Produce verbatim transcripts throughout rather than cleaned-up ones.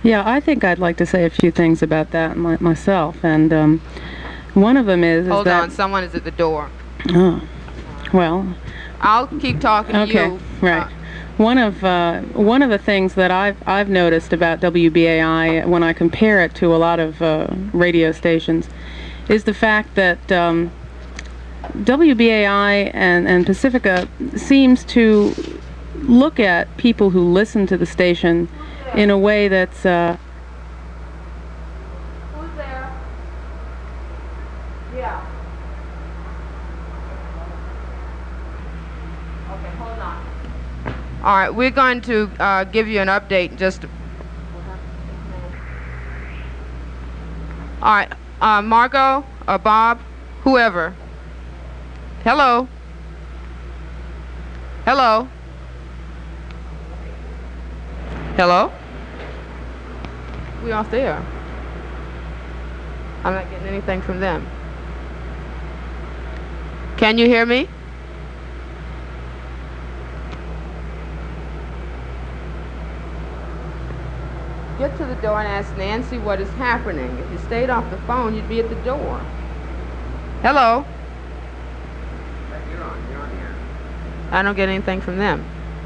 Yeah, I think I'd like to say a few things about that my, myself, and um, one of them is, is Hold that... on, someone is at the door. Oh, well... I'll keep talking okay, to you. right. Uh, One of uh, one of the things that I've I've noticed about W B A I when I compare it to a lot of uh, radio stations is the fact that um, W B A I and, and Pacifica seems to look at people who listen to the station in a way that's uh, Who's there? Yeah. Okay, hold on. All right, we're going to uh, give you an update. Just. All right, uh, Margot or Bob, whoever. Hello. Hello. Hello. We off there. I'm not getting anything from them. Can you hear me? Get to the door and ask Nancy what is happening. If you stayed off the phone, you'd be at the door. Hello? You're on, you're on here. I don't get anything from them.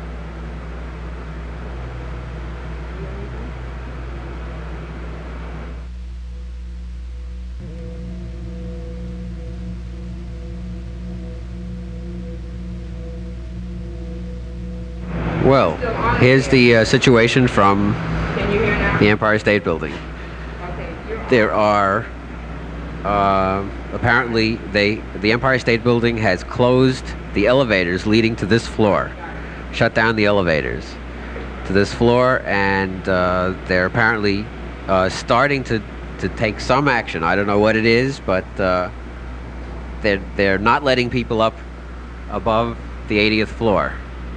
Well, here's the uh, situation from Can you hear now? the Empire State Building. Okay, you're on. There are uh, apparently they the Empire State Building has closed the elevators leading to this floor, shut down the elevators to this floor, and uh, they're apparently uh, starting to to take some action. I don't know what it is, but uh, they're they're not letting people up above the eightieth floor.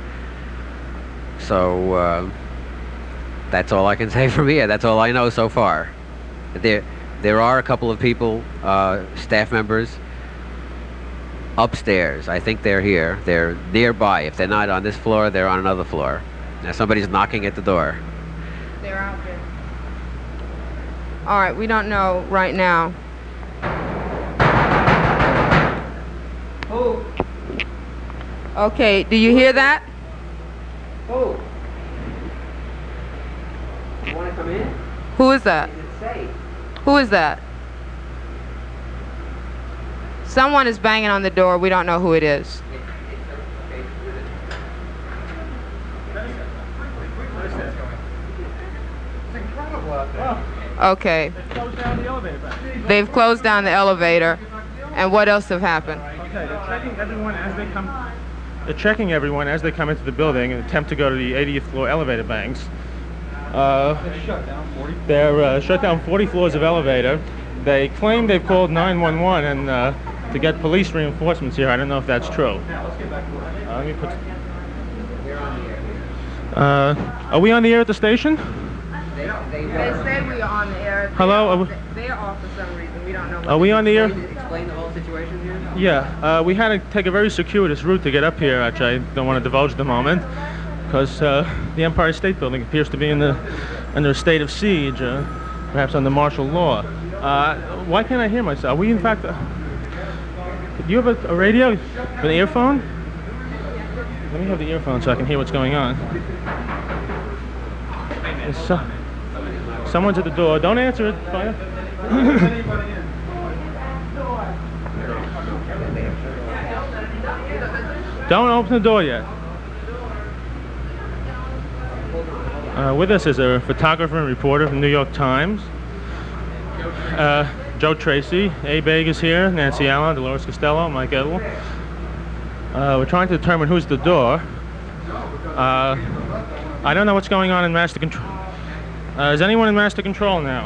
So uh, that's all I can say from here. That's all I know so far. There, there are a couple of people, uh, staff members, upstairs. I think they're here. They're nearby. If they're not on this floor, they're on another floor. Now somebody's knocking at the door. They're out there. All right, we don't know right now. Oh. Okay, do you hear that? Oh. You want to come in? Who is that? Is it safe? Who is that? Someone is banging on the door. We don't know who it is. Okay. They've closed down the elevator back. They've closed down the elevator. And what else have happened? Okay, they're checking everyone as they come. They're checking everyone as they come into the building and attempt to go to the eightieth floor elevator banks. Uh, they're uh, shut down forty floors of elevator. They claim they've called nine one one and uh, to get police reinforcements here. I don't know if that's true. Uh, let me put. Uh, are we on the air at the station? They say we are on the air. Hello? Are we, They're off for some reason. We don't know. are we on the air? Explain the whole situation here? Yeah, uh, we had to take a very circuitous route to get up here, which I don't want to divulge at the moment, because uh, the Empire State Building appears to be in the, under a state of siege, uh, perhaps under martial law. Uh, why can't I hear myself? Are we, in fact, uh, do you have a, a radio, an earphone? Let me have the earphone so I can hear what's going on. So, someone's at the door. Don't answer it, fire. Don't open the door yet. Uh, with us is a photographer and reporter from New York Times. Uh, Joe Tracy, Abe Egg is here, Nancy Allen, Dolores Costello, Mike Edel. Uh, we're trying to determine who's at the door. Uh, I don't know what's going on in master control. Uh, is anyone in master control now?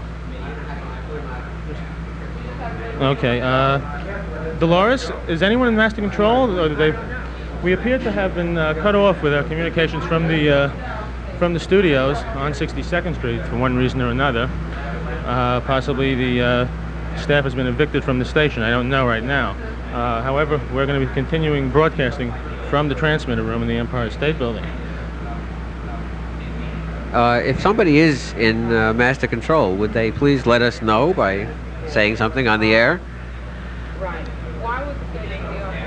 Okay. Uh, Dolores, is anyone in master control? Or they, we appear to have been uh, cut off with our communications from the uh, from the studios on sixty-second Street for one reason or another. Uh, possibly the uh, staff has been evicted from the station. I don't know right now. Uh, however, we're going to be continuing broadcasting from the transmitter room in the Empire State Building. Uh, if somebody is in uh, master control, would they please let us know by saying something on the air? Right. Why would the station be off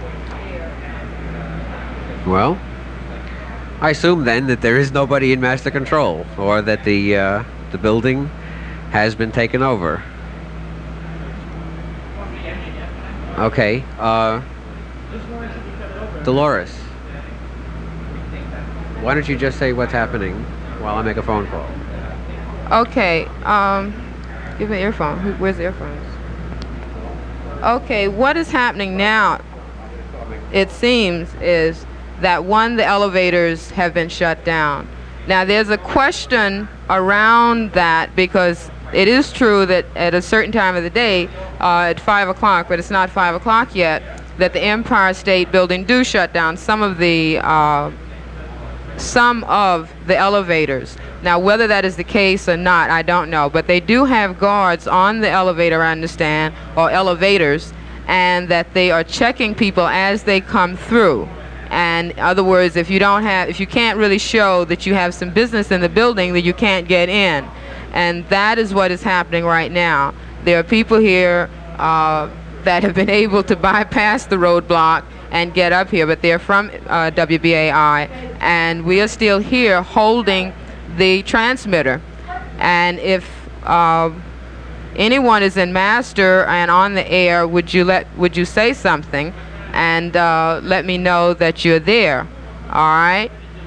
the air? Well, I assume then that there is nobody in master control, or that the uh, the building has been taken over. Okay. Uh, Dolores, why don't you just say what's happening while I make a phone call? Okay, um, give me earphone. Who- Where's the earphones? Okay, what is happening now, it seems, is that one, the elevators have been shut down. Now, there's a question around that because it is true that at a certain time of the day, uh, at five o'clock, but it's not five o'clock yet, that the Empire State Building do shut down some of the uh, some of the elevators. Now, whether that is the case or not, I don't know, but they do have guards on the elevator, I understand, or elevators, and that they are checking people as they come through. And in other words, if you don't have, if you can't really show that you have some business in the building, then you can't get in. And that is what is happening right now. There are people here uh, that have been able to bypass the roadblock and get up here, but they're from uh, W B A I, and we are still here holding the transmitter. And if uh, anyone is in master and on the air, would you let would you say something and uh, let me know that you're there? All right.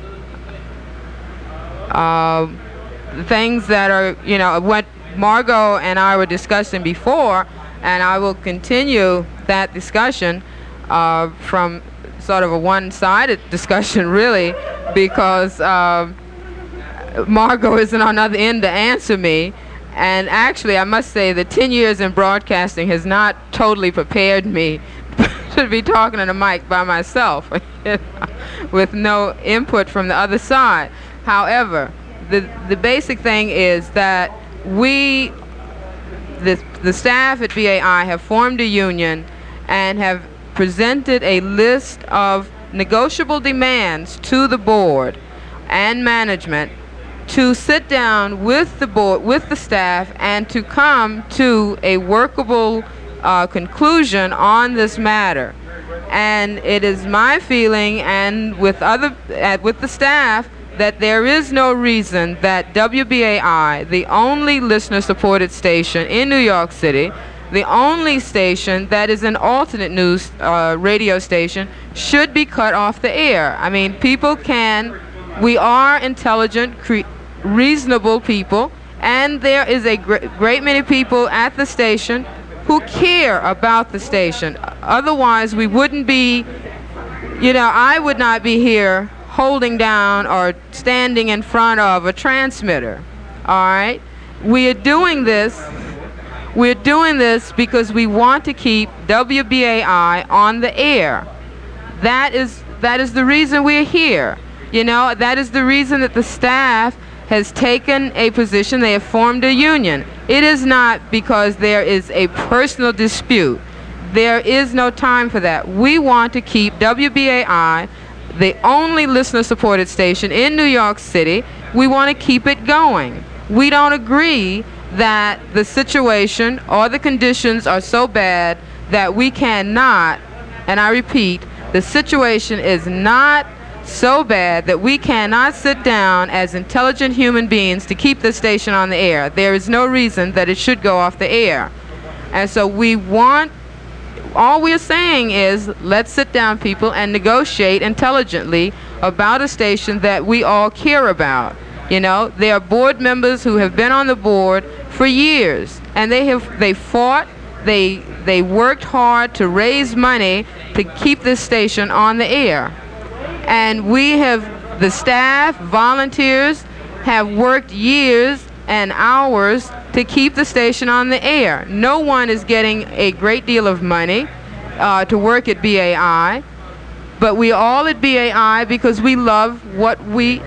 Uh, things that are, you know, what Margot and I were discussing before, and I will continue that discussion uh, from sort of a one-sided discussion, really, because uh, Margot isn't on the other end to answer me. And actually, I must say that ten years in broadcasting has not totally prepared me to be talking on a mic by myself with no input from the other side. However, the the basic thing is that we, the, the staff at B A I, have formed a union and have presented a list of negotiable demands to the board and management to sit down with the board, with the staff, and to come to a workable uh, conclusion on this matter. And it is my feeling, and with other, uh, with the staff, that there is no reason that W B A I, the only listener-supported station in New York City, the only station that is an alternate news uh, radio station, should be cut off the air. I mean, people can, we are intelligent, cre- reasonable people, and there is a gr- great many people at the station who care about the station. Otherwise, we wouldn't be, you know, I would not be here holding down or standing in front of a transmitter. All right? We are doing this We're doing this because we want to keep W B A I on the air. That is that is the reason we're here. You know, that is the reason that the staff has taken a position. They have formed a union. It is not because there is a personal dispute. There is no time for that. We want to keep W B A I the only listener-supported station in New York City. We want to keep it going. We don't agree that the situation or the conditions are so bad that we cannot, and I repeat, the situation is not so bad that we cannot sit down as intelligent human beings to keep the station on the air. There is no reason that it should go off the air. And so we want, all we're saying is, let's sit down, people, and negotiate intelligently about a station that we all care about. You know, there are board members who have been on the board for years, and they have they fought, they they worked hard to raise money to keep this station on the air. And we have, the staff, volunteers, have worked years and hours to keep the station on the air. No one is getting a great deal of money uh, to work at B A I, but we all at B A I because we love what we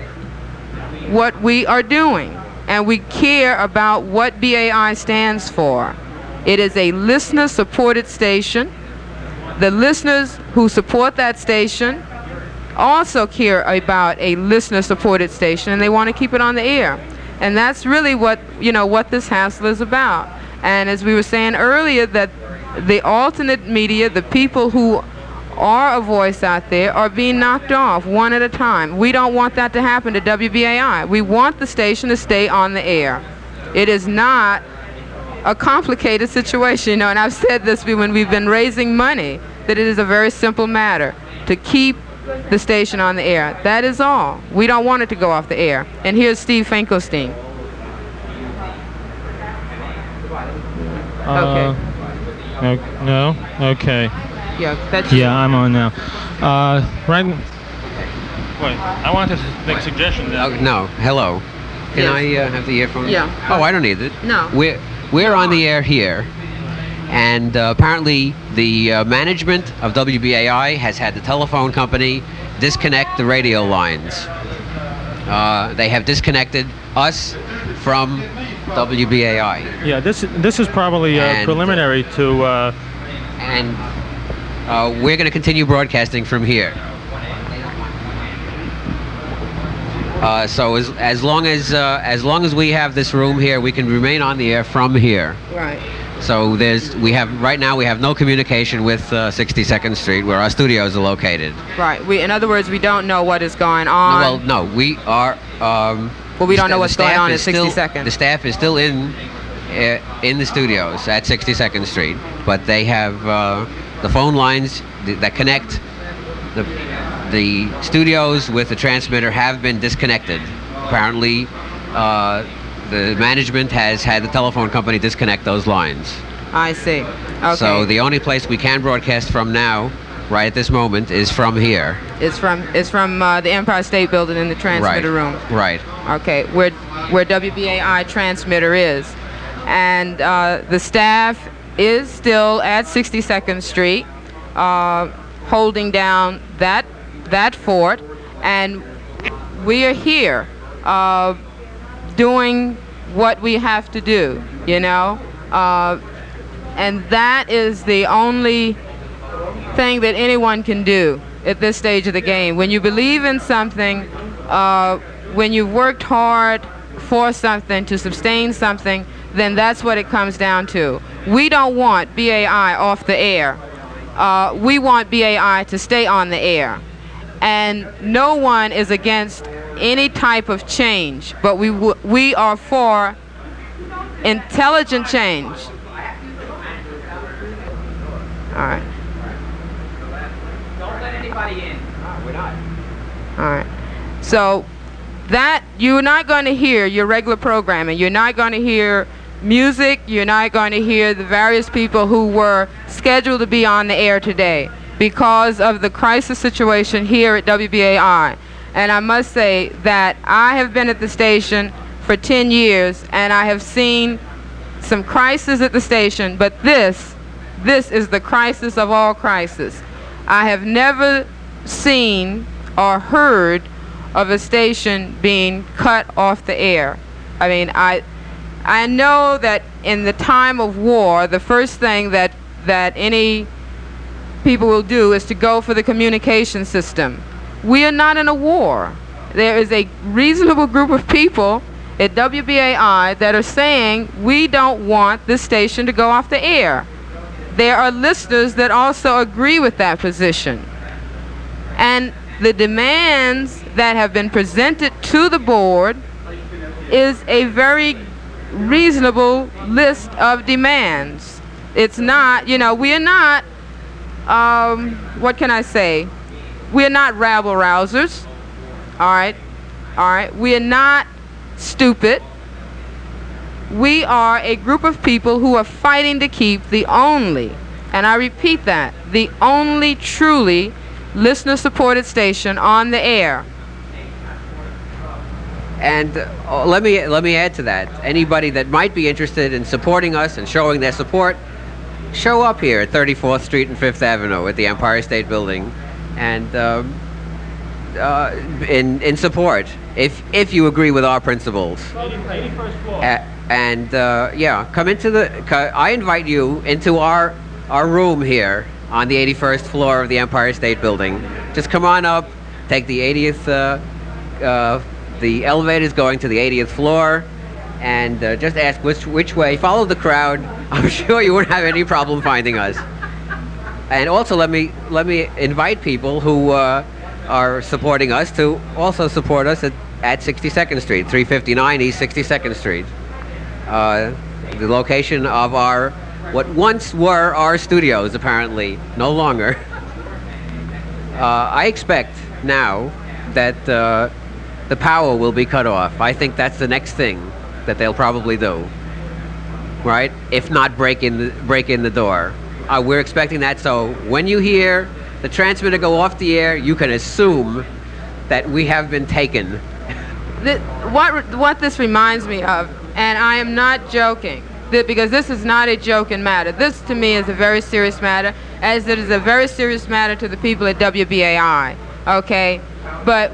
what we are doing, and we care about what B A I stands for. It is a listener-supported station. The listeners who support that station also care about a listener-supported station, and they want to keep it on the air. And that's really what, you know, what this hassle is about. And as we were saying earlier, that the alternate media, the people who are a voice out there, are being knocked off one at a time. We don't want that to happen to W B A I. We want the station to stay on the air. It is not a complicated situation, you know, and I've said this when we've been raising money, that it is a very simple matter to keep the station on the air. That is all. We don't want it to go off the air. And here's Steve Finkelstein. Uh, okay. No? Okay. Yeah, that's Yeah, I'm on now. Uh, right. Wait, I wanted to make a suggestion. Oh, That no, hello. Can Yes. I uh, have the earphones? Yeah. Oh, I don't need it. No. We're, we're on the air here. And uh, apparently the uh, management of W B A I has had the telephone company disconnect the radio lines. Uh, they have disconnected us from W B A I. Yeah, this this is probably uh, And, uh, preliminary to. Uh, And uh, we're going to continue broadcasting from here. Uh, so as, as long as uh, as long as we have this room here, we can remain on the air from here. right. So there's we have right now we have no communication with uh, sixty-second Street, where our studios are located. Right. We, in other words, we don't know what is going on. Well, no, we are. Um, Well, we the don't know sta- what's the going staff on is at sixty still- second. The staff is still in uh, in the studios at sixty-second Street, but they have uh, the phone lines th- that connect the the studios with the transmitter have been disconnected. Apparently, uh, the management has had the telephone company disconnect those lines. I see. Okay. So the only place we can broadcast from now, right at this moment, is from here. it's from it's from uh, the Empire State Building in the transmitter right. room. Right. Okay, where where W B A I transmitter is, and uh, the staff is still at sixty-second Street, uh, holding down that that fort, and we are here uh, doing what we have to do, you know, uh, and that is the only thing that anyone can do at this stage of the game. When you believe in something, uh, when you've worked hard for something to sustain something, then that's what it comes down to. We don't want B A I off the air. Uh, we want B A I to stay on the air. And no one is against any type of change, but we w we are for intelligent change. All right. Don't let anybody in. No, we're not. All right. So that you're not going to hear your regular programming. You're not going to hear music. You're not going to hear the various people who were scheduled to be on the air today because of the crisis situation here at W B A I. And I must say that I have been at the station for ten years, and I have seen some crisis at the station, but this, this is the crisis of all crises. I have never seen or heard of a station being cut off the air. I mean, I I know that in the time of war, the first thing that that any people will do is to go for the communication system. We are not in a war. There is a reasonable group of people at W B A I that are saying we don't want this station to go off the air. There are listeners that also agree with that position. And the demands that have been presented to the board is a very reasonable list of demands. It's not, you know, we are not, um, what can I say? We are not rabble-rousers, all right? All right? We are not stupid. We are a group of people who are fighting to keep the only, and I repeat that, the only truly listener-supported station on the air. And uh, let me let me add to that. Anybody that might be interested in supporting us and showing their support, show up here at thirty-fourth Street and Fifth Avenue at the Empire State Building, and um, uh, in in support, if if you agree with our principles. eighty-first floor. Uh, and uh, yeah, come into the. co- I invite you into our our room here on the eighty-first floor of the Empire State Building. Just come on up, take the eightieth, uh, uh, the elevators going to the eightieth floor, and uh, just ask which which way. Follow the crowd. I'm sure you wouldn't have any problem finding us. And also, let me let me invite people who uh, are supporting us to also support us at, at sixty-second Street, three fifty-nine East sixty-second Street, uh, the location of our what once were our studios, apparently no longer. Uh, I expect now that uh, the power will be cut off. I think that's the next thing that they'll probably do, right? If not break in the, break in the door. Uh, we're expecting that, so when you hear the transmitter go off the air, you can assume that we have been taken. The, what, what this reminds me of, and I am not joking, that because this is not a joking matter. This, to me, is a very serious matter, as it is a very serious matter to the people at W B A I, okay? But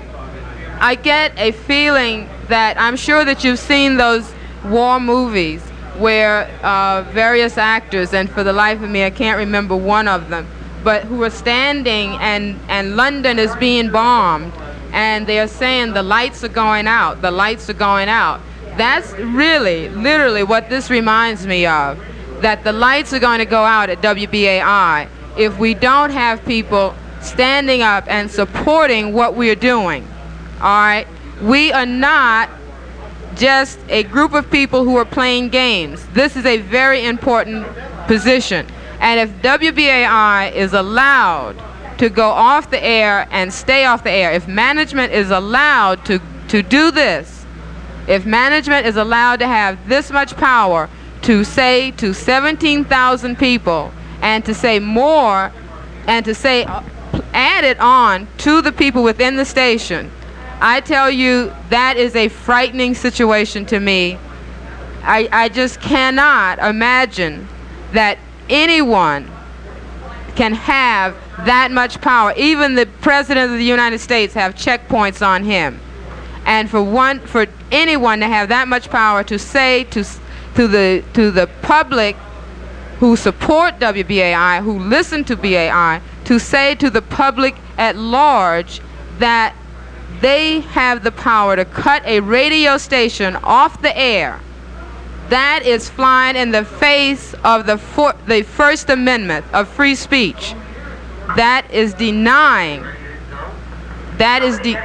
I get a feeling that I'm sure that you've seen those war movies where uh, various actors, and for the life of me I can't remember one of them, but who are standing and, and London is being bombed, and they are saying the lights are going out, the lights are going out. That's really, literally what this reminds me of, that the lights are going to go out at W B A I if we don't have people standing up and supporting what we're doing, all right? We are not just a group of people who are playing games. This is a very important position. And if W B A I is allowed to go off the air and stay off the air, if management is allowed to, to do this, if management is allowed to have this much power to say to seventeen thousand people and to say more and to say, uh, add it on to the people within the station, I tell you, that is a frightening situation to me. I, I just cannot imagine that anyone can have that much power. Even the President of the United States have checkpoints on him. And for one, for anyone to have that much power to say to, to, the, to the public who support W B A I, who listen to B A I, to say to the public at large that they have the power to cut a radio station off the air, that is flying in the face of the, for, the First Amendment of free speech. That is denying, that is, de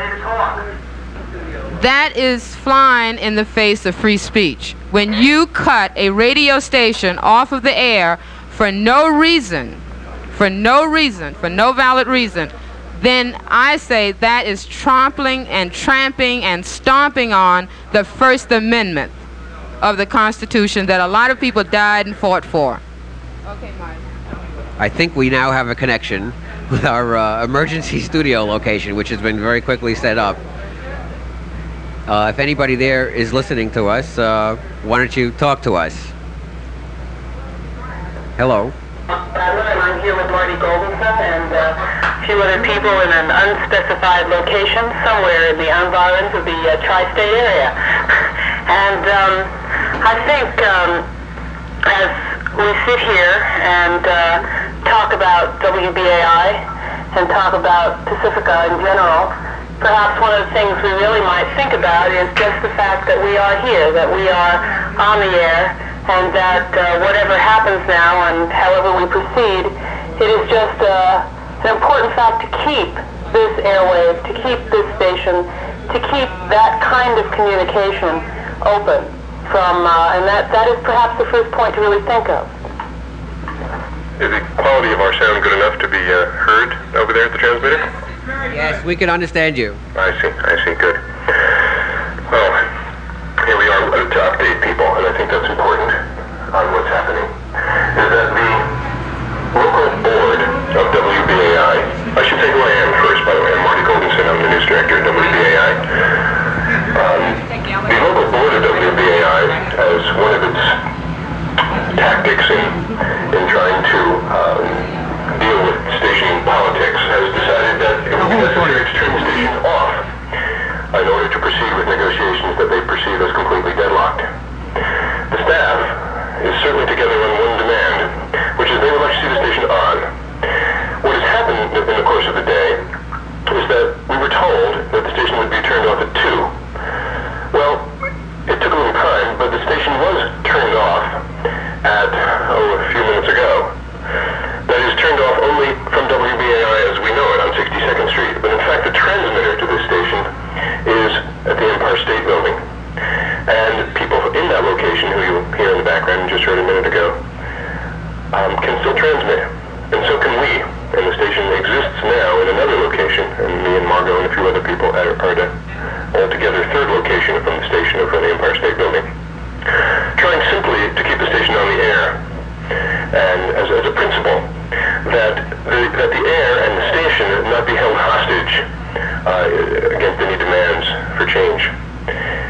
that is flying in the face of free speech. When you cut a radio station off of the air for no reason, for no reason, for no valid reason, then I say that is trampling and tramping and stomping on the First Amendment of the Constitution that a lot of people died and fought for. Okay, Mike. I think we now have a connection with our uh, emergency studio location, which has been very quickly set up. Uh, if anybody there is listening to us, uh, why don't you talk to us? Hello. I'm here with Marty Goldenson and uh, a few other people in an unspecified location somewhere in the environs of the uh, tri-state area. And um, I think um, as we sit here and uh, talk about W B A I and talk about Pacifica in general, perhaps one of the things we really might think about is just the fact that we are here, that we are on the air, and that uh, whatever happens now and however we proceed, it is just uh, an important fact to keep this airwave, to keep this station, to keep that kind of communication open from, uh, and that, that is perhaps the first point to really think of. Is the quality of our sound good enough to be uh, heard over there at the transmitter? Yes, we can understand you. I see, I see, good. Well, here we are to update people, and I think that's important on what's happening, is that the local board of W B A I, I should say who I am first, by the way, I'm Marty Goldenson, I'm the news director at W B A I. Um, the local board of W B A I, as one of its tactics in, in trying to um, deal with station politics, has decided that it would be necessary to turn the station off. I know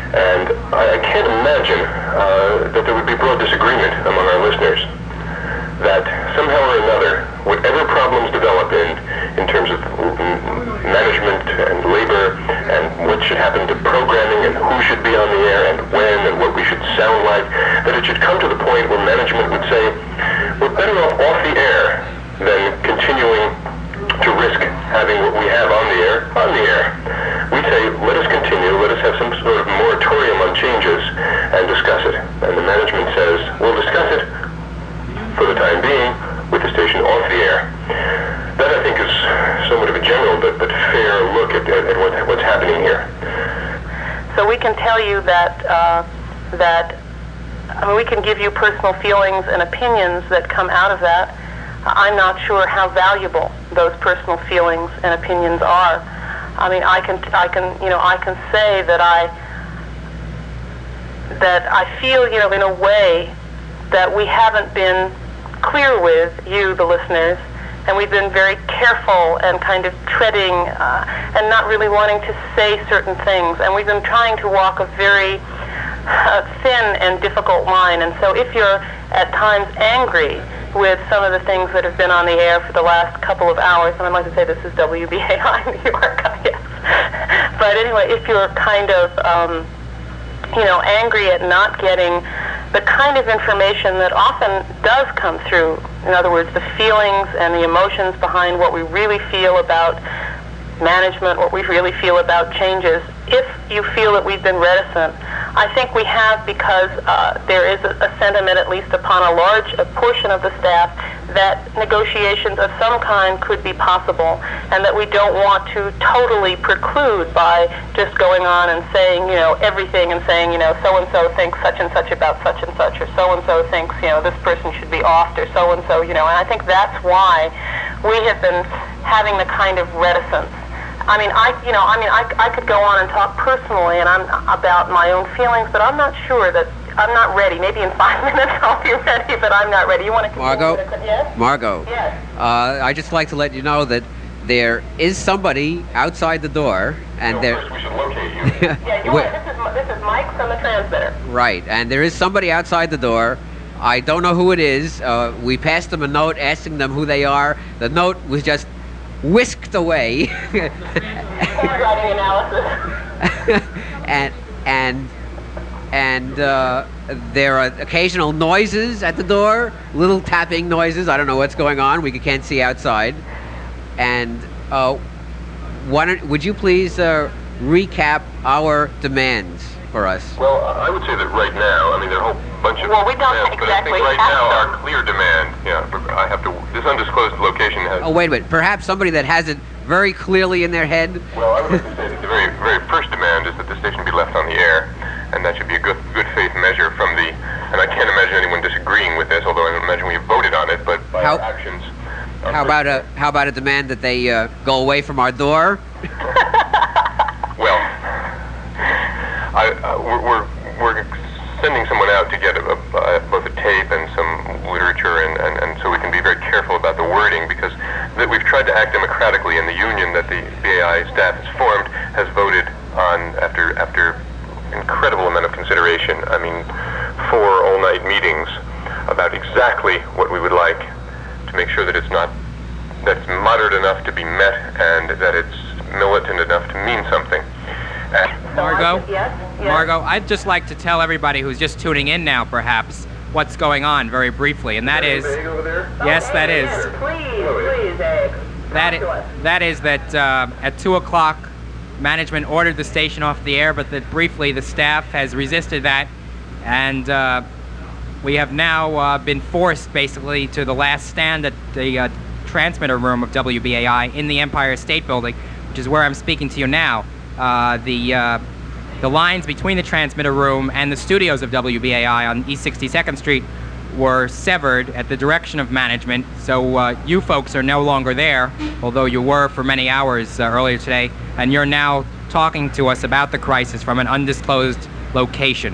And I, I can't imagine uh, that there would be broad disagreement among our listeners that somehow or another, whatever problems develop in, in terms of management and labor and what should happen to programming and who should be on the air and when and what we should sound like, that it should come to the point where management would say, we're better off off the air than continuing to risk having what we have on the air on the air. We say, let us continue, let us have some sort of moratorium on changes and discuss it. And the management says, we'll discuss it for the time being with the station off the air. That, I think, is somewhat of a general but, but fair look at, at what, what's happening here. So we can tell you that, uh, that I mean, we can give you personal feelings and opinions that come out of that. I'm not sure how valuable those personal feelings and opinions are. I mean, I can, I can, you know, I can say that I, that I feel, you know, in a way that we haven't been clear with you, the listeners, and we've been very careful and kind of treading uh, and not really wanting to say certain things, and we've been trying to walk a very uh, thin and difficult line. And so if you're at times angry with some of the things that have been on the air for the last couple of hours, and I'd like to say this is W B A I New York, I guess. But anyway, if you're kind of, um, you know, angry at not getting the kind of information that often does come through, in other words, the feelings and the emotions behind what we really feel about management, what we really feel about changes, if you feel that we've been reticent, I think we have because uh, there is a, a sentiment, at least upon a large a portion of the staff, that negotiations of some kind could be possible, and that we don't want to totally preclude by just going on and saying, you know, everything and saying, you know, so-and-so thinks such and such about such and such, or so-and-so thinks, you know, this person should be offed, or so-and-so, you know, and I think that's why we have been having the kind of reticence. I mean, I, you know, I mean, I, I could go on and talk personally and I'm about my own feelings, but I'm not sure that I'm not ready. Maybe in five minutes I'll be ready, but I'm not ready. You want to Margot? Yes? Margot. Yes. Uh, I just like to let you know that there is somebody outside the door, and no, there. First we should locate you. Yeah, you want, this is this is Mike from the transmitter. Right, and there is somebody outside the door. I don't know who it is. Uh, we passed them a note asking them who they are. The note was just whisked away. Handwriting analysis. and and and uh, there are occasional noises at the door, little tapping noises. I don't know what's going on. We can't see outside. And uh, why don't, would you please uh, recap our demands for us? Well, I would say that right now, I mean, there are a whole bunch of Well, we don't demands, exactly but I think right have now them. our clear demand, yeah, I have to, this undisclosed location has... Oh, wait a minute. Perhaps somebody that has it very clearly in their head. Well, I would like to say that the very, very first demand is that the station be left on the air, and that should be a good, good faith measure from the, and I can't imagine anyone disagreeing with this, although I imagine we have voted on it, but by How- our actions... I'm How pretty about a how about a demand that they uh, go away from our door? Well, I, uh, we're, we're we're sending someone out to get a, a, both a tape and some literature, and, and, and so we can be very careful about the wording, because that we've tried to act democratically, and the union that the B A I staff has formed has voted on, after after incredible amount of consideration, I mean, four all-night meetings about exactly what we would like to make sure that it's not, that it's moderate enough to be met, and that it's militant enough to mean something. And Margot? Yes? Yes. Margot, I'd just like to tell everybody who's just tuning in now, perhaps, what's going on very briefly, and that is, Egg over there? yes, that is, Please, please, Egg. that Talk to us. is, that is that uh, at two o'clock, management ordered the station off the air, but that briefly the staff has resisted that, and uh, we have now uh, been forced basically to the last stand at the uh, transmitter room of W B A I in the Empire State Building, which is where I'm speaking to you now. Uh, the uh, the lines between the transmitter room and the studios of W B A I on East sixty-second Street were severed at the direction of management, so uh, you folks are no longer there, although you were for many hours uh, earlier today, and you're now talking to us about the crisis from an undisclosed location.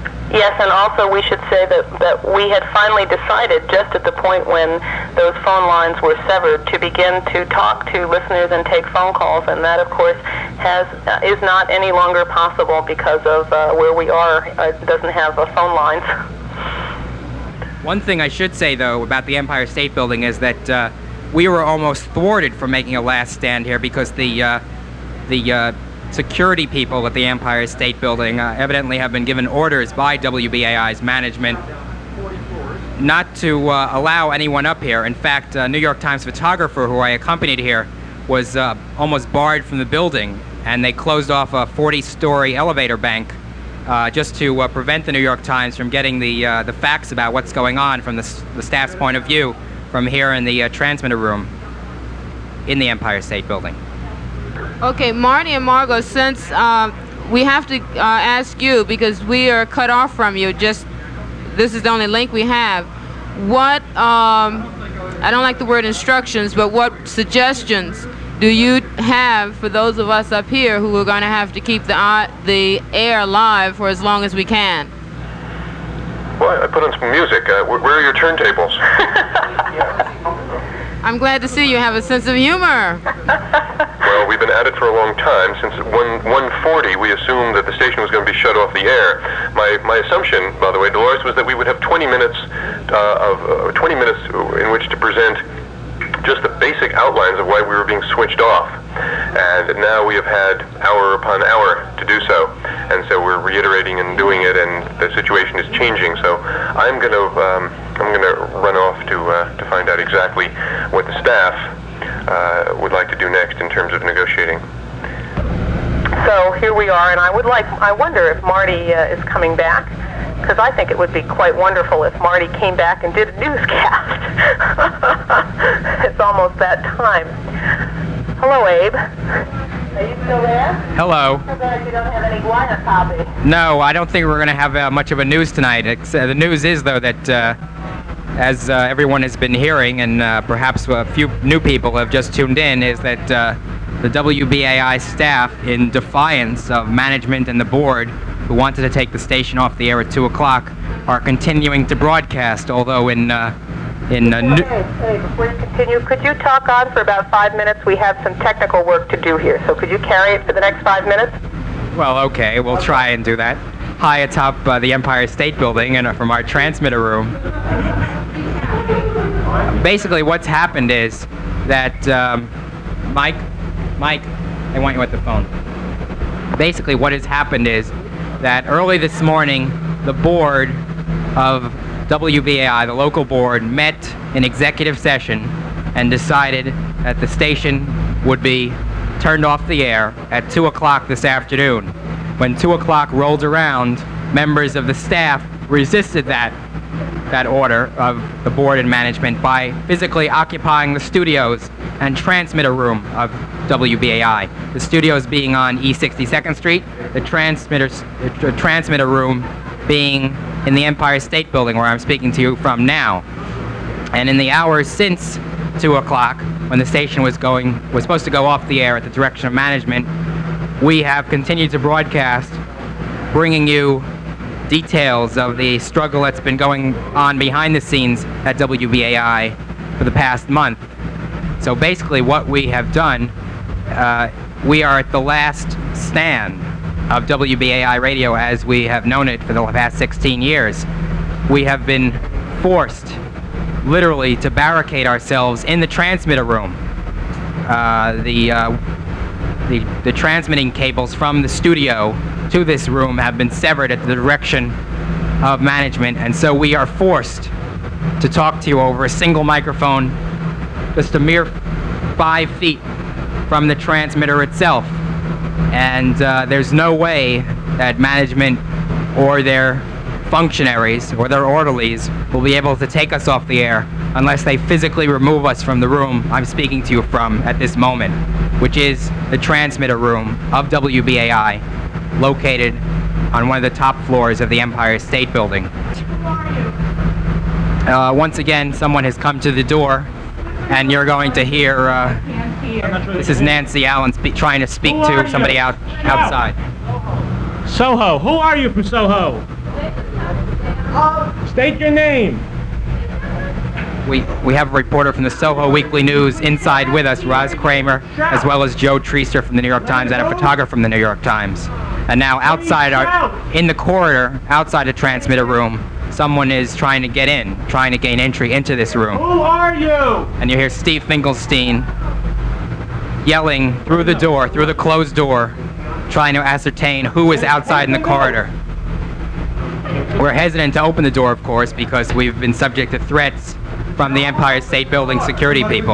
Yes, and also we should say that, that we had finally decided, just at the point when those phone lines were severed, to begin to talk to listeners and take phone calls, and that, of course, has uh, is not any longer possible because of uh, where we are. Uh, doesn't have uh, phone lines. One thing I should say, though, about the Empire State Building is that uh, we were almost thwarted from making a last stand here because the uh, the uh, security people at the Empire State Building uh, evidently have been given orders by W B A I's management not to uh, allow anyone up here. In fact, a New York Times photographer who I accompanied here was uh, almost barred from the building, and they closed off a forty-story elevator bank uh, just to uh, prevent the New York Times from getting the uh, the facts about what's going on from the, s the staff's point of view from here in the uh, transmitter room in the Empire State Building. Okay, Marty and Margot, since uh, we have to uh, ask you, because we are cut off from you, just this is the only link we have, what, um, I don't like the word instructions, but what suggestions do you have for those of us up here who are going to have to keep the, uh, the air live for as long as we can? Well, I put on some music. Uh, where, where are your turntables? I'm glad to see you have a sense of humor. Well, we've been at it for a long time. Since one forty, we assumed that the station was going to be shut off the air. My my assumption, by the way, Dolores, was that we would have twenty minutes uh, of uh, twenty minutes in which to present just the basic outlines of why we were being switched off. And now we have had hour upon hour to do so. And so we're reiterating and doing it, and the situation is changing. So I'm going to um, I'm going to run off to uh, to find out exactly what the staff uh, would like to do next in terms of negotiating. So here we are, and I would like, I wonder if Marty uh, is coming back, because I think it would be quite wonderful if Marty came back and did a newscast. It's almost that time. Hello, Abe. Are you still there? Hello. So glad you don't have any guana copy. No, I don't think we're going to have uh, much of a news tonight. It's, uh, the news is, though, that uh, as uh, everyone has been hearing, and uh, perhaps a few new people have just tuned in, is that uh, the W B A I staff, in defiance of management and the board, who wanted to take the station off the air at two o'clock, are continuing to broadcast, although in... Uh, in uh, hey, hey, before you continue, could you talk on for about five minutes? We have some technical work to do here, so could you carry it for the next five minutes? Well, okay, we'll try and do that. High atop uh, the Empire State Building and uh, from our transmitter room. Basically, what's happened is that, um, Mike, Mike, I want you at the phone. Basically, what has happened is that early this morning, the board of W B A I, the local board, met in executive session and decided that the station would be turned off the air at two o'clock this afternoon. When two o'clock rolled around, members of the staff resisted that that order of the board and management by physically occupying the studios and transmitter room of W B A I. The studios being on East sixty-second Street, the transmitters, the transmitter room being in the Empire State Building, where I'm speaking to you from now. And in the hours since two o'clock, when the station was going, was supposed to go off the air at the direction of management, we have continued to broadcast, bringing you details of the struggle that's been going on behind the scenes at W B A I for the past month. So basically what we have done, uh, we are at the last stand of W B A I radio as we have known it for the past sixteen years. We have been forced, literally, to barricade ourselves in the transmitter room. Uh, the, uh, the, the transmitting cables from the studio to this room have been severed at the direction of management, and so we are forced to talk to you over a single microphone just a mere five feet from the transmitter itself. And uh, there's no way that management or their functionaries or their orderlies will be able to take us off the air unless they physically remove us from the room I'm speaking to you from at this moment, which is the transmitter room of W B A I, located on one of the top floors of the Empire State Building. Uh, once again, someone has come to the door, and you're going to hear, uh, this is Nancy Allen spe trying to speak to somebody out outside. Soho. Who are you from Soho? State your name. We, we have a reporter from the Soho Weekly News inside with us, Roz Kramer, as well as Joe Treaster from the New York Times and a photographer from the New York Times. And now outside, our, in the corridor, outside the transmitter room, someone is trying to get in, trying to gain entry into this room. Who are you? And you hear Steve Finkelstein yelling through the door, through the closed door, trying to ascertain who is outside in the corridor. We're hesitant to open the door, of course, because we've been subject to threats from the Empire State Building security people.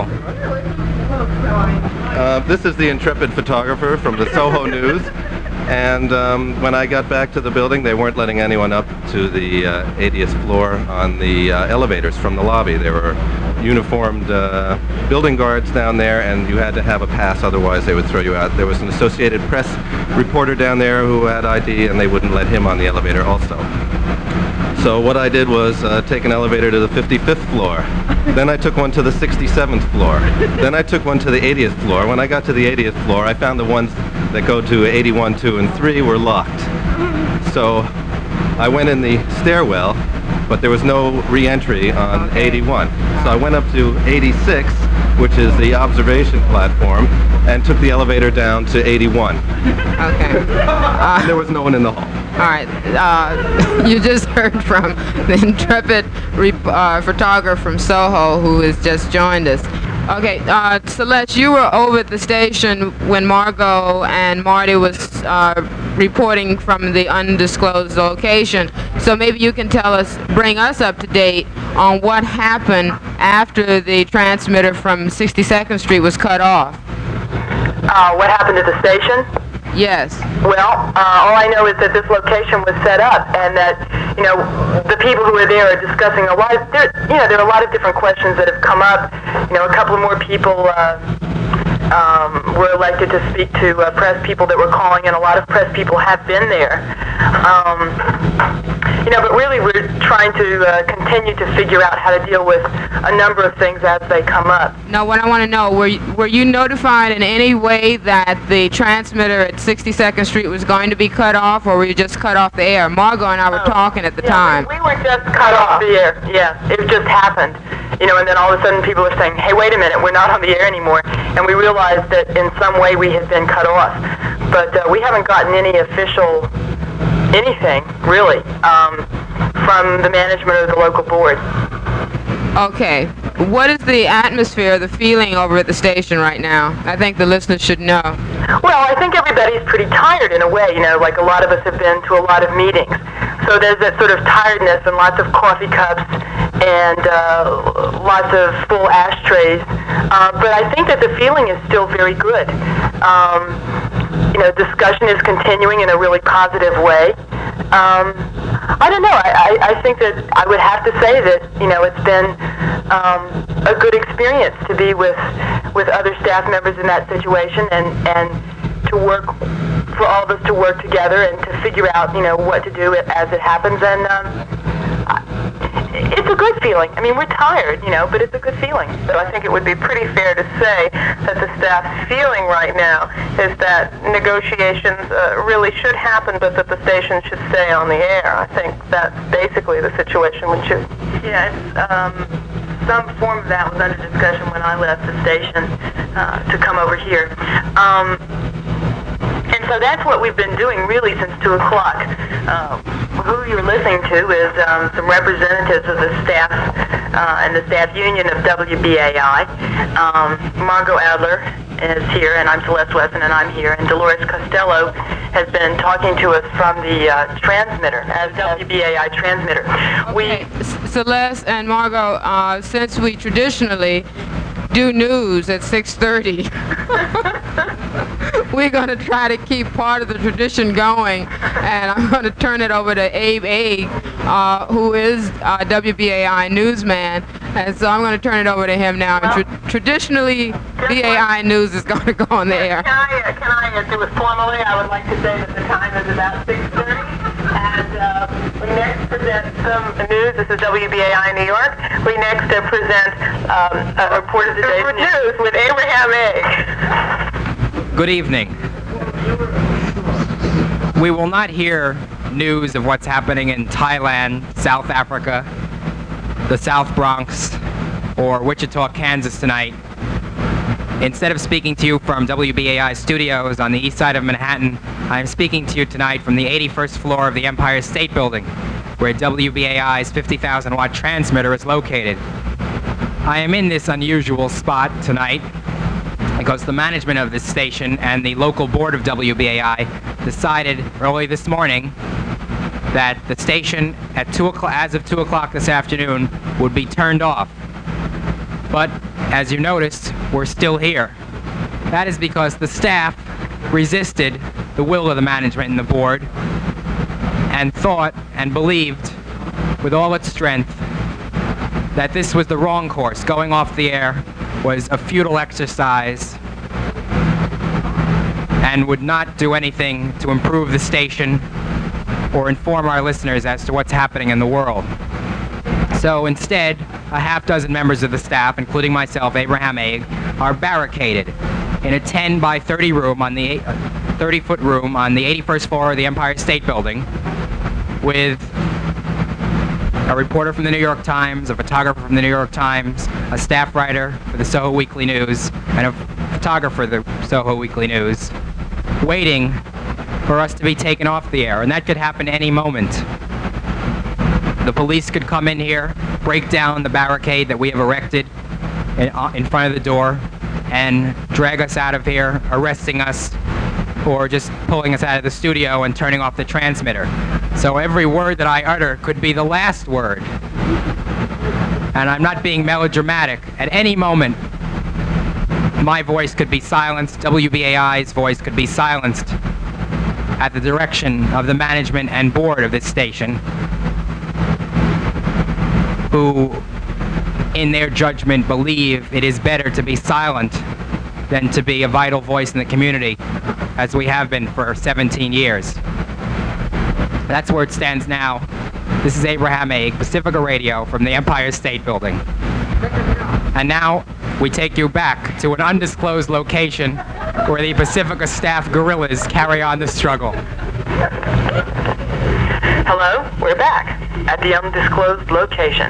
Uh, this is the intrepid photographer from the Soho News, and um, when I got back to the building, they weren't letting anyone up to the uh, eightieth floor on the uh, elevators from the lobby. There were uniformed uh, building guards down there, and you had to have a pass, otherwise they would throw you out. There was an Associated Press reporter down there who had I D, and they wouldn't let him on the elevator also. So what I did was uh, take an elevator to the fifty-fifth floor. Then I took one to the sixty-seventh floor. Then I took one to the eightieth floor. When I got to the eightieth floor, I found the ones that go to eighty-one, two, and three were locked. So I went in the stairwell, but there was no re-entry on eighty-one. So I went up to eighty-six, which is the observation platform, and took the elevator down to eighty-one. Okay. Uh, There was no one in the hall. All right. Uh, you just heard from the intrepid rep- uh, photographer from Soho who has just joined us. Okay, uh, Celeste, you were over at the station when Margot and Marty was uh, reporting from the undisclosed location. So maybe you can tell us, bring us up to date on what happened after the transmitter from sixty-second Street was cut off. Uh, what happened at the station? Yes. Well, uh, all I know is that this location was set up, and that, you know, the people who were there are discussing a lot of, there, you know, there are a lot of different questions that have come up. You know, a couple of more people uh, um, were elected to speak to uh, press people that were calling, and a lot of press people have been there. Um, you know, but really we're trying to uh, continue to figure out how to deal with a number of things as they come up. Now, what I want to know, were you, were you notified in any way that the transmitter at sixty-second Street was going to be cut off, or were you just cut off the air? Margot and I were Oh, talking at the yeah, time. We, we were just cut off the air. Yeah, it just happened. You know, and then all of a sudden people were saying, hey, wait a minute, we're not on the air anymore. And we realized that in some way we had been cut off. But uh, we haven't gotten any official anything, really, um, from the management of the local board. Okay. What is the atmosphere, the feeling over at the station right now? I think the listeners should know. Well, I think everybody's pretty tired in a way, you know, like a lot of us have been to a lot of meetings. So there's that sort of tiredness and lots of coffee cups and uh, lots of full ashtrays. Uh, but I think that the feeling is still very good. Um, you know, discussion is continuing in a really positive way. Um, I don't know. I, I, I think that I would have to say that, you know, it's been um, a good experience to be with with other staff members in that situation, and, and to work, for all of us to work together and to figure out, you know, what to do as it happens. And um, it's a good feeling. I mean, we're tired, you know, but it's a good feeling. So I think it would be pretty fair to say that the staff's feeling right now is that negotiations uh, really should happen, but that the station should stay on the air. I think that's basically the situation. Which is, yeah, it's, um, some form of that was under discussion when I left the station uh, to come over here. Um, And so that's what we've been doing really since two o'clock. Uh, who you're listening to is um, some representatives of the staff uh, and the staff union of W B A I. Um, Margot Adler is here, and I'm Celeste Wesson, and I'm here. And Dolores Costello has been talking to us from the uh, transmitter, as W B A I transmitter. Okay. We Celeste and Margot, uh, since we traditionally do news at six thirty, we're going to try to keep part of the tradition going, and I'm going to turn it over to Abe Egg, uh, who is uh, W B A I newsman, and so I'm going to turn it over to him now. Well, Tra- traditionally, B A I News is going to go on the air. Can I, uh, can I uh, do it formally? I would like to say that the time is about six thirty, and uh, we next present some news. This is W B A I New York. We next uh, present um, a report of the day news with Abraham Egg. Good evening. We will not hear news of what's happening in Thailand, South Africa, the South Bronx, or Wichita, Kansas tonight. Instead of speaking to you from W B A I studios on the east side of Manhattan, I'm speaking to you tonight from the eighty-first floor of the Empire State Building, where W B A I's fifty thousand watt transmitter is located. I am in this unusual spot tonight because the management of this station and the local board of W B A I decided early this morning that the station at two o'clock, as of two o'clock this afternoon, would be turned off. But as you noticed, we're still here. That is because the staff resisted the will of the management and the board and thought and believed with all its strength that this was the wrong course. Going off the air was a futile exercise and would not do anything to improve the station or inform our listeners as to what's happening in the world. So instead, a half dozen members of the staff, including myself, Abraham Haig, are barricaded in a ten by thirty room on the thirty foot room on the eighty-first floor of the Empire State Building, with a reporter from the New York Times, a photographer from the New York Times, a staff writer for the Soho Weekly News, and a photographer for the Soho Weekly News, waiting for us to be taken off the air, and that could happen any moment. The police could come in here, break down the barricade that we have erected in, uh, in front of the door, and drag us out of here, arresting us, or just pulling us out of the studio and turning off the transmitter. So every word that I utter could be the last word. And I'm not being melodramatic. At any moment, my voice could be silenced, W B A I's voice could be silenced at the direction of the management and board of this station, who, in their judgment, believe it is better to be silent than to be a vital voice in the community, as we have been for seventeen years. That's where it stands now. This is Abraham Haig, Pacifica Radio, from the Empire State Building. And now we take you back to an undisclosed location where the Pacifica staff guerrillas carry on the struggle. Hello, we're back at the undisclosed location.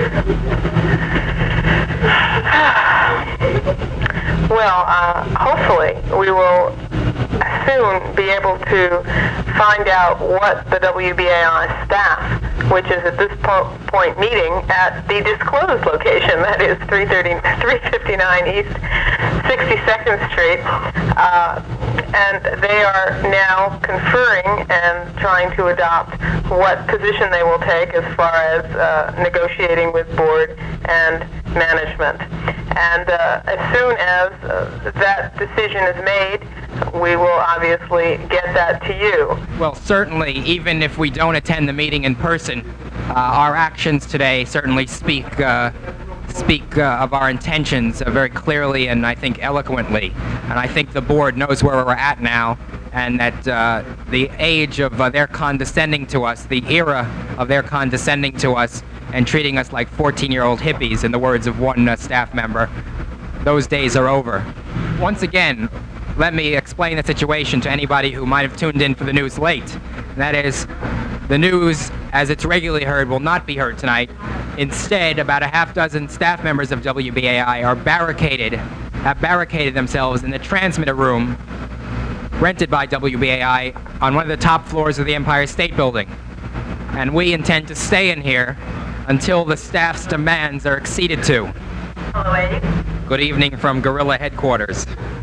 Well, uh, hopefully we will soon be able to find out what the W B A I staff, which is at this po point meeting at the disclosed location, that is three fifty-nine East sixty-second Street, uh, and they are now conferring and trying to adopt what position they will take as far as uh, negotiating with board and management. And uh, as soon as uh, that decision is made, we will obviously get that to you. Well, certainly, even if we don't attend the meeting in person, uh, our actions today certainly speak uh, speak uh, of our intentions uh, very clearly and I think eloquently. And I think the board knows where we're at now, and that uh, the age of uh, their condescending to us, the era of their condescending to us and treating us like fourteen-year-old hippies, in the words of one uh, staff member, those days are over. Once again, let me explain the situation to anybody who might have tuned in for the news late. And that is, the news, as it's regularly heard, will not be heard tonight. Instead, about a half dozen staff members of W B A I are barricaded, have barricaded themselves in the transmitter room rented by W B A I on one of the top floors of the Empire State Building. And we intend to stay in here until the staff's demands are acceded to. Hello, Abe. Good evening from Guerrilla Headquarters.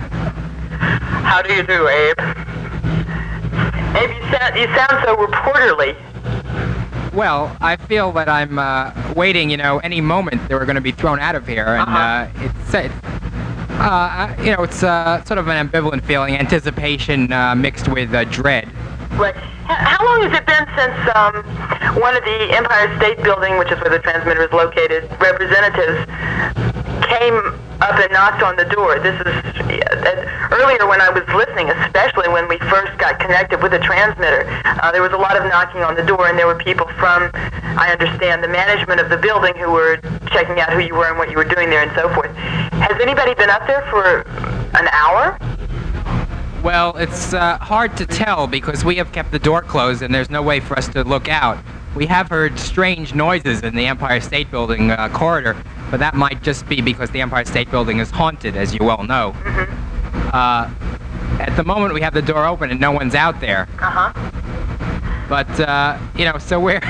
How do you do, Abe? Abe, you sound, you sound so reporterly. Well, I feel that I'm uh, waiting, you know, any moment they were going to be thrown out of here, and uh-huh. uh, it's, it, uh, you know, it's uh, sort of an ambivalent feeling, anticipation uh, mixed with uh, dread. Right. How long has it been since um, one of the Empire State Building, which is where the transmitter is located, representatives came up and knocked on the door? This is uh, earlier when I was listening, especially when we first got connected with the transmitter. Uh, there was a lot of knocking on the door, and there were people from, I understand, the management of the building who were checking out who you were and what you were doing there and so forth. Has anybody been up there for an hour? Well, it's uh, hard to tell because we have kept the door closed and there's no way for us to look out. We have heard strange noises in the Empire State Building uh, corridor, but that might just be because the Empire State Building is haunted, as you well know. Mm-hmm. Uh, at the moment, we have the door open and no one's out there. Uh-huh. But, uh, you know, so we're...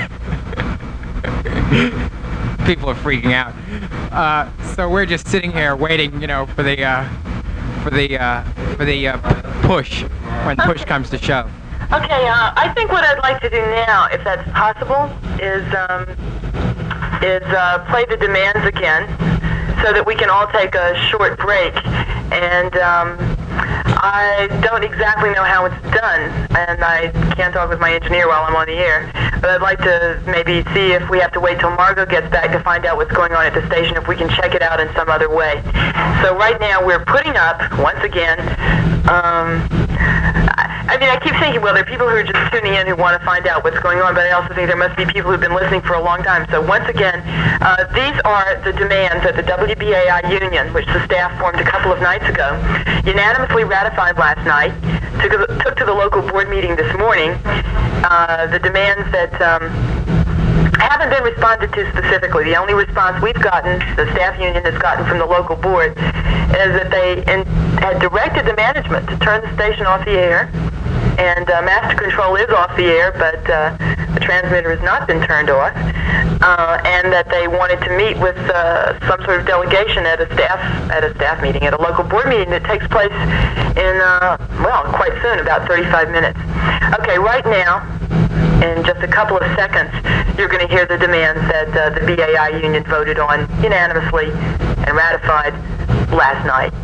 People are freaking out. Uh, so we're just sitting here waiting, you know, for the, uh, for the, uh, for the uh, push, when push comes to shove. Okay, uh, I think what I'd like to do now, if that's possible, is um, is uh, play the demands again, so that we can all take a short break. And um, I don't exactly know how it's done, and I can't talk with my engineer while I'm on the air. But I'd like to maybe see if we have to wait till Margot gets back to find out what's going on at the station, if we can check it out in some other way. So right now we're putting up, once again, um, I mean, I keep thinking, well, there are people who are just tuning in who want to find out what's going on, but I also think there must be people who've been listening for a long time. So once again, uh, these are the demands that the W B A I union, which the staff formed a couple of nights ago, unanimously ratified last night, took, took to the local board meeting this morning, uh, the demands that um, haven't been responded to specifically. The only response we've gotten, the staff union has gotten from the local board, is that they in, had directed the management to turn the station off the air, and uh, master control is off the air, but uh, the transmitter has not been turned off, uh, and that they wanted to meet with uh, some sort of delegation at a staff at a staff meeting, at a local board meeting that takes place in, uh, well, quite soon, about thirty-five minutes. Okay, right now, in just a couple of seconds, you're going to hear the demands that uh, the B A I union voted on unanimously and ratified last night.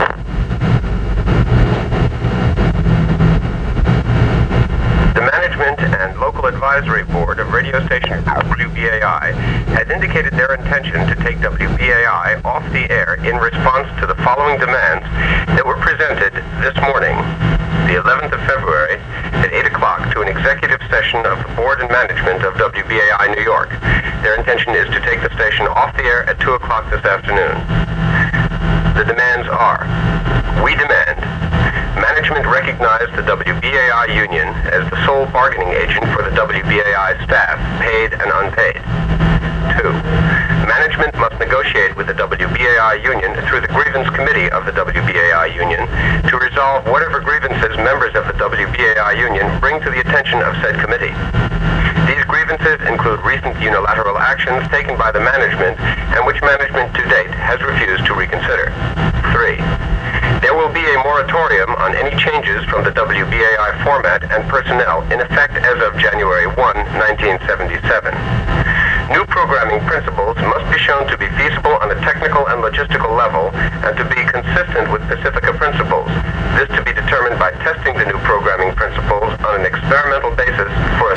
The Management and Local Advisory Board of radio station W B A I has indicated their intention to take W B A I off the air in response to the following demands that were presented this morning, the eleventh of February, at eight o'clock to an executive session of the Board and Management of W B A I New York. Their intention is to take the station off the air at two o'clock this afternoon. The demands are: we demand management recognize the W B A I union as the sole bargaining agent for the W B A I staff, paid and unpaid. Two, management must negotiate with the W B A I union through the grievance committee of the W B A I union to resolve whatever grievances members of the W B A I union bring to the attention of said committee. These grievances include recent unilateral actions taken by the management and which management to date has refused to reconsider. Three, there will be a moratorium on any changes from the W B A I format and personnel in effect as of January first, nineteen seventy-seven. New programming principles must be shown to be feasible on a technical and logistical level and to be consistent with Pacifica principles. This to be determined by testing the new programming principles on an experimental basis for a...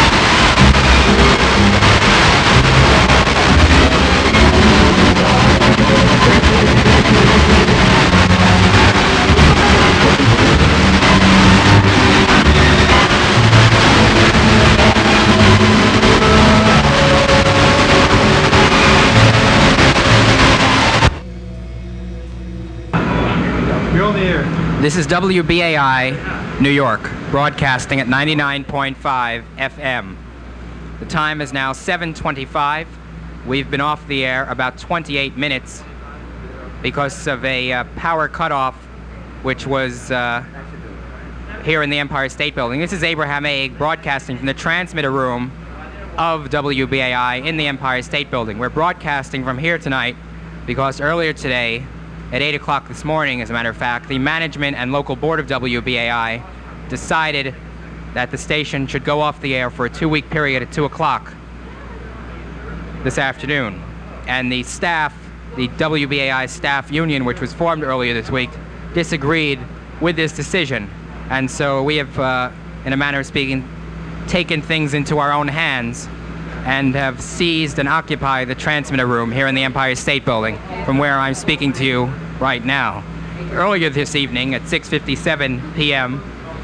This is W B A I, New York, broadcasting at ninety-nine point five F M. The time is now seven twenty-five. We've been off the air about twenty-eight minutes because of a uh, power cutoff, which was uh, here in the Empire State Building. This is Abraham Haig broadcasting from the transmitter room of W B A I in the Empire State Building. We're broadcasting from here tonight because earlier today, at eight o'clock this morning, as a matter of fact, the management and local board of W B A I decided that the station should go off the air for a two-week period at two o'clock this afternoon. And the staff, the W B A I staff union, which was formed earlier this week, disagreed with this decision. And so we have, uh, in a manner of speaking, taken things into our own hands and have seized and occupied the transmitter room here in the Empire State Building, from where I'm speaking to you right now. Earlier this evening at six fifty-seven p m,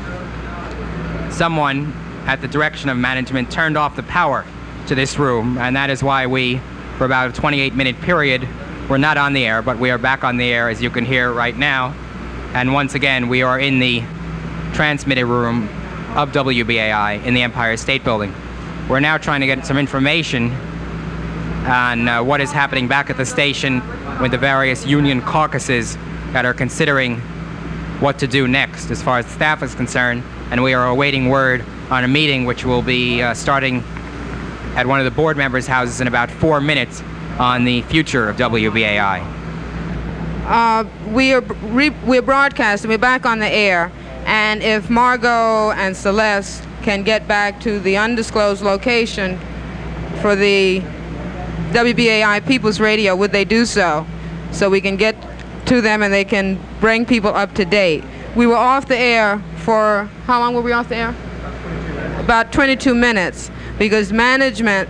someone at the direction of management turned off the power to this room, and that is why we, for about a twenty-eight minute period, were not on the air, but we are back on the air, as you can hear right now. And once again, we are in the transmitter room of W B A I in the Empire State Building. We're now trying to get some information on uh, what is happening back at the station with the various union caucuses that are considering what to do next as far as the staff is concerned, and we are awaiting word on a meeting which will be uh, starting at one of the board members' houses in about four minutes on the future of W B A I. Uh, we are re we're broadcasting. We're back on the air, and if Margot and Celeste can get back to the undisclosed location for the W B A I People's Radio, would they do so? So we can get to them and they can bring people up to date. We were off the air for, how long were we off the air? About twenty-two minutes, because management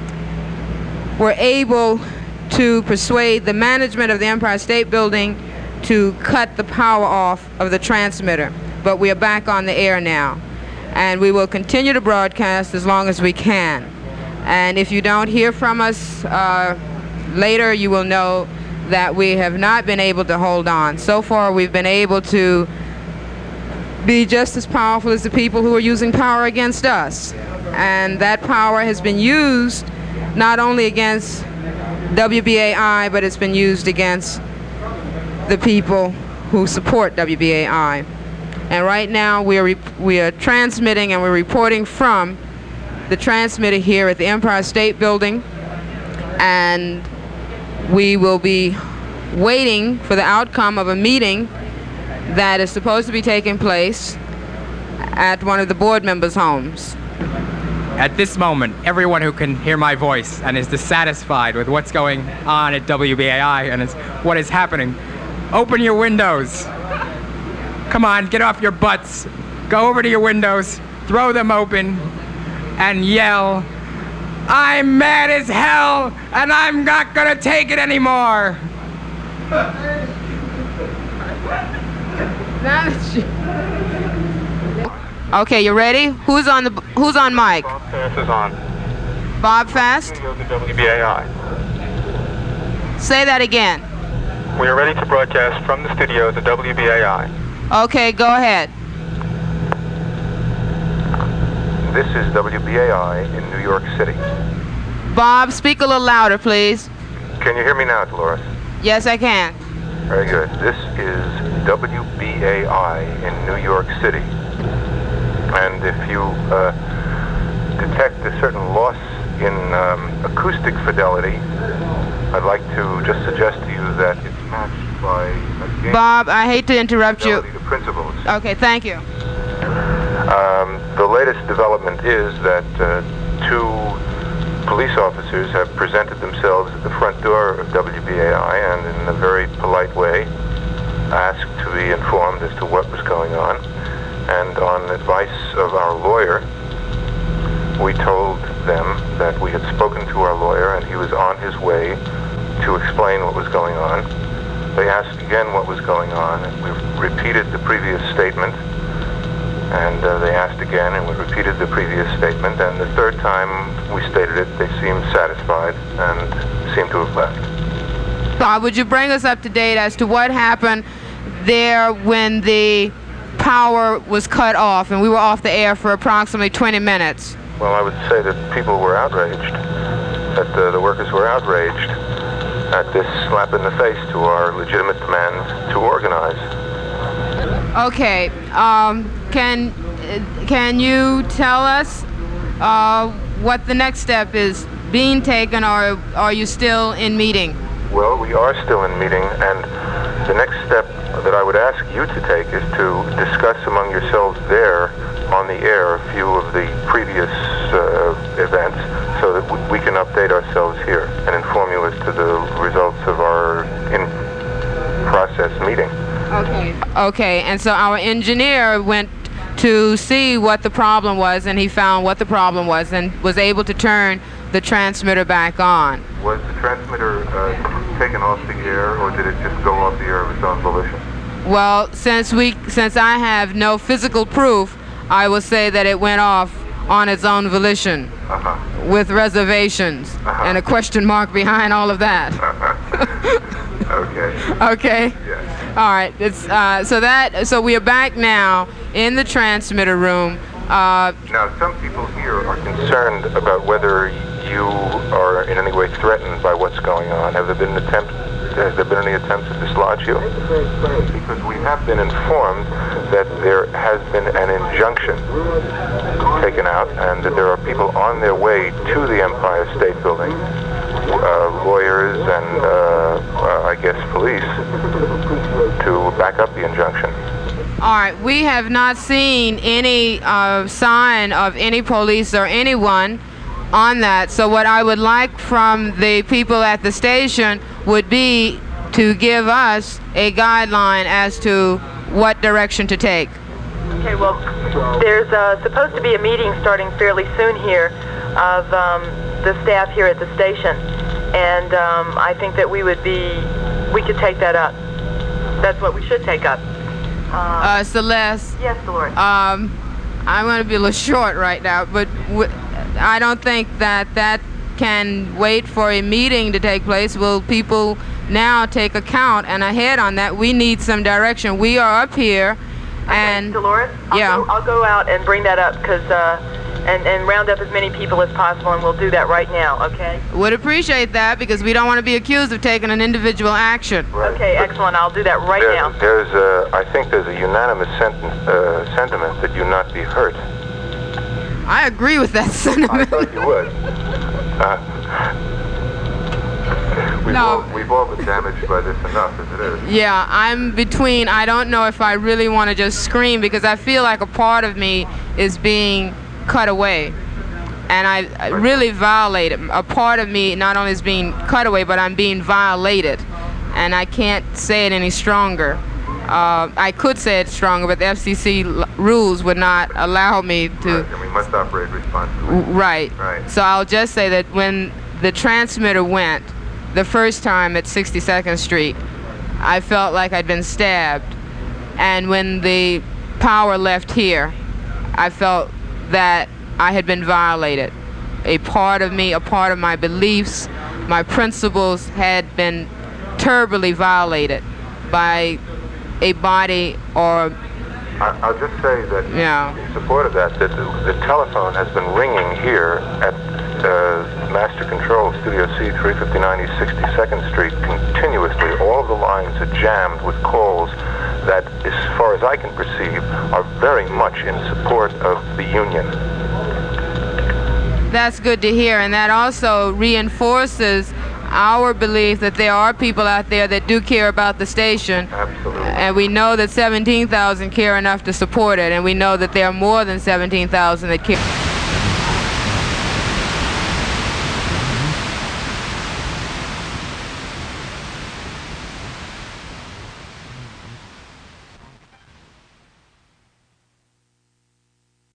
were able to persuade the management of the Empire State Building to cut the power off of the transmitter. But we are back on the air now, and we will continue to broadcast as long as we can. And if you don't hear from us uh, later, you will know that we have not been able to hold on. So far, we've been able to be just as powerful as the people who are using power against us. And that power has been used not only against W B A I, but it's been used against the people who support W B A I. And right now, we are, we are transmitting and we're reporting from the transmitter here at the Empire State Building, and we will be waiting for the outcome of a meeting that is supposed to be taking place at one of the board members' homes. At this moment, everyone who can hear my voice and is dissatisfied with what's going on at W B A I and is, what is happening, open your windows. Come on, get off your butts. Go over to your windows, throw them open, and yell, "I'm mad as hell, and I'm not gonna take it anymore." Okay, you ready? Who's on the Who's on mic? Bob Fast is on. Bob Fast? Studios at W B A I. Say that again. We are ready to broadcast from the studios at W B A I. Okay, go ahead. This is W B A I in New York City. Bob, speak a little louder, please. Can you hear me now, Dolores? Yes, I can. Very good. This is W B A I in New York City. And if you uh, detect a certain loss in um, acoustic fidelity, I'd like to just suggest to you that it's matched by a gain Bob, I hate to interrupt you. to principles. Okay, thank you. Um, the latest development is that uh, two police officers have presented themselves at the front door of W B A I and in a very polite way asked to be informed as to what was going on. And on advice of our lawyer, we told them that we had spoken to our lawyer and he was on his way to explain what was going on. They asked again what was going on, and we repeated the previous statement. And uh, they asked again, and we repeated the previous statement. And the third time we stated it, they seemed satisfied and seemed to have left. Bob, would you bring us up to date as to what happened there when the power was cut off and we were off the air for approximately twenty minutes? Well, I would say that people were outraged, that uh, the workers were outraged at this slap in the face to our legitimate demand to organize. Okay, um, can can you tell us uh, what the next step is being taken, or are you still in meeting? Well, we are still in meeting, and the next step that I would ask you to take is to discuss among yourselves there on the air a few of the previous uh, events so that w we can update ourselves here and inform you as to the results of our in-process meeting. Okay. Okay, and so our engineer went to see what the problem was, and he found what the problem was and was able to turn the transmitter back on. Was the transmitter uh, taken off the air, or did it just go off the air of its own volition? Well, since we since I have no physical proof, I will say that it went off on its own volition, uh-huh. with reservations, uh-huh. and a question mark behind all of that. Okay. Okay. Yes. All right. It's uh, so that so we are back now, in the transmitter room. Uh, now, some people here are concerned about whether you are in any way threatened by what's going on. Have there been attempts? Has there been any attempts to dislodge you? Because we have been informed that there has been an injunction taken out and that there are people on their way to the Empire State Building, uh, lawyers and uh, uh, I guess police, to back up the injunction. All right, we have not seen any uh, sign of any police or anyone on that. So what I would like from the people at the station would be to give us a guideline as to what direction to take. Okay, well, there's uh, supposed to be a meeting starting fairly soon here of um, the staff here at the station, and um, I think that we would be, we could take that up. That's what we should take up. Um, Uh, Celeste. Yes, Dolores. Um, I'm going to be a little short right now, but w I don't think that that can wait for a meeting to take place. Will people now take account and ahead on that? We need some direction. We are up here, and okay, Dolores, I'll yeah, go, I'll go out and bring that up because uh, and and round up as many people as possible, and we'll do that right now. Okay. would appreciate that because we don't want to be accused of taking an individual action. Right. Okay, excellent. I'll do that right There, now. there's a, I think there's a unanimous senten uh, sentiment that you not be hurt. I agree with that sentiment. I thought you would. Uh, we've, No. all, we've all been damaged by this enough as it is. Yeah, I'm between. I don't know if I really want to just scream because I feel like a part of me is being cut away. And I, I really violated. A part of me not only is being cut away, but I'm being violated. And I can't say it any stronger. Uh, I could say it stronger, but the F C C l rules would not allow me to. Right, and we must operate responsibly. Right. Right. So I'll just say that when the transmitter went the first time at sixty-second Street, I felt like I'd been stabbed. And when the power left here, I felt that I had been violated. A part of me, a part of my beliefs, my principles had been terribly violated by a body or... I, I'll just say that Yeah. in support of that, that the, the telephone has been ringing here at uh, Master Control Studio C, three fifty-nine East sixty-second Street continuously. All of the lines are jammed with calls that, as far as I can perceive, are very much in support of the union. That's good to hear, and that also reinforces our belief that there are people out there that do care about the station. Absolutely. And we know that seventeen thousand care enough to support it, and we know that there are more than seventeen thousand that care.